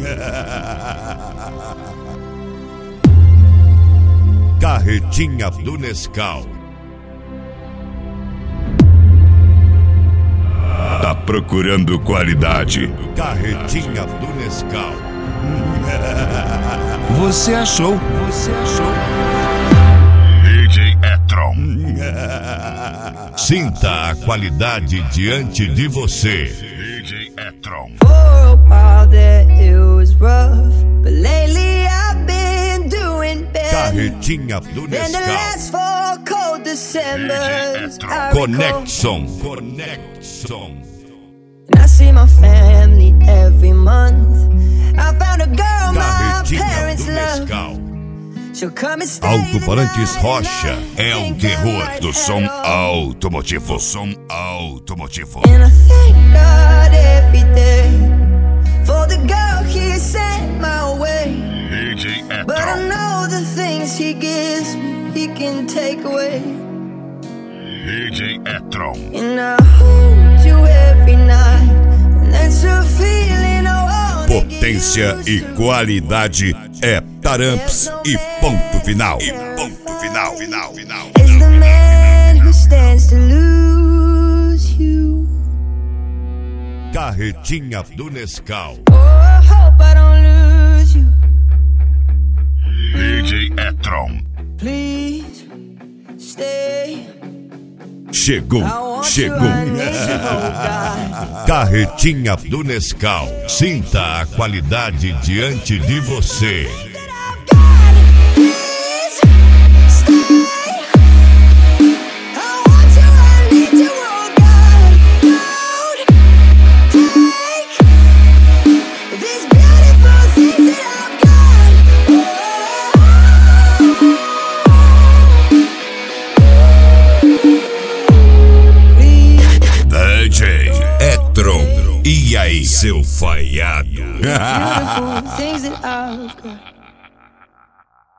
Carretinha do Nescau. Tá procurando qualidade? Carretinha do Nescau. Você achou? DJ E-Tron. Sinta a qualidade diante de você. DJ E-Tron. For a while there it was rough, but lately I've been doing better Carretinha do than the Nescau. last 4 cold Decembers. I recall. Conexão. And I see my family every month. I found a girl my Carretinha parents do love. Nescau. She'll come and stay Alto-falantes the night Rocha and é I o think terror I do might som have it all. automotivo. And I thank God every day for the girl He sent my way. DJ But I E-Tron. know the things He gives me, He can take away. DJ E-Tron. And I hold you every night, and that's a feeling I wanna Potência get e used to. qualidade é Taramps e ponto final. Is the man who stands to lose you. Carretinha do Nescau. Oh, I hope I don't lose you. DJ E-Tron. Please stay. Chegou. I want you, I need you, oh God. Carretinha do Nescau. Sinta a qualidade diante de você. Please stay. I want you, I need you, oh God. Don't take these beautiful things that I've got. Please. DJ E-Tron. E aí, seu falhado? Beautiful things that I've got.